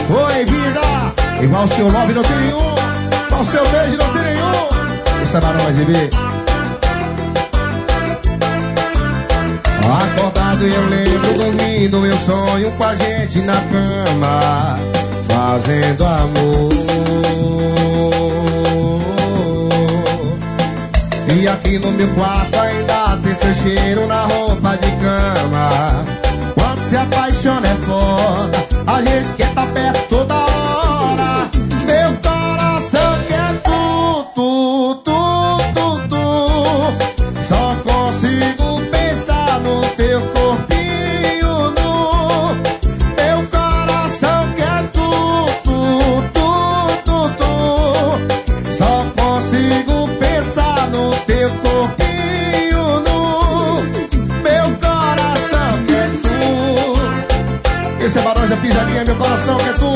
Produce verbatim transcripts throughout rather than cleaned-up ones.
Oi, vida. Igual o seu love não tem nenhum. Igual o seu beijo não tem nenhum. Isso é Barões, bebê. Acordado eu lembro dormindo meu sonho com a gente na cama, fazendo amor. E aqui no meu quarto ainda tem seu cheiro na roupa de cama. Quando se apaixona é foda, a gente quer tá perto toda hora. Meu coração quer tu, tu, tu, tu, tu. Só consigo pensar no teu corpinho nu. Meu coração quer tu, tu, tu, tu, tu. Só consigo pensar no teu corpinho nu. Meu coração quer tu. Esse é Barões da Pisadinha, meu coração quer tu.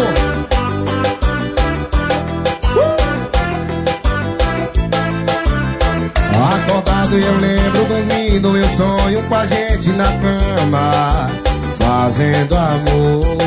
Acordado eu lembro dormindo meu sonho com a gente na cama, fazendo amor.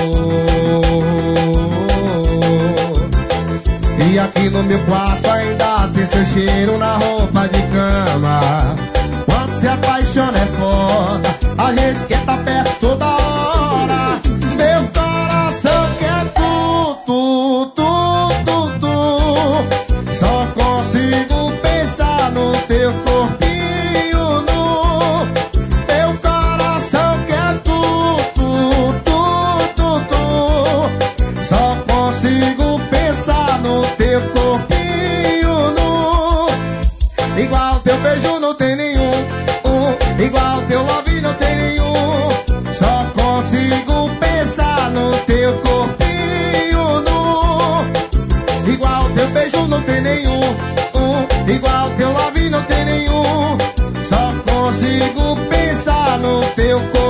E aqui no meu quarto ainda tem seu cheiro na roupa de cama. Quando se apaixona é foda, a gente quer tá perto toda hora. Meu coração quer tu, tu, tu, tu, tu. Só consigo pensar no teu corpinho nu. Meu coração quer tu, tu, tu, tu, tu. Só consigo pensar no teu corpinho nu. Igual teu beijo não tem nenhum, uh, igual teu love não tem nenhum. Só consigo pensar no teu corpinho nu. Igual teu beijo não tem nenhum, uh, igual teu love não tem nenhum. Só consigo pensar no teu corpinho.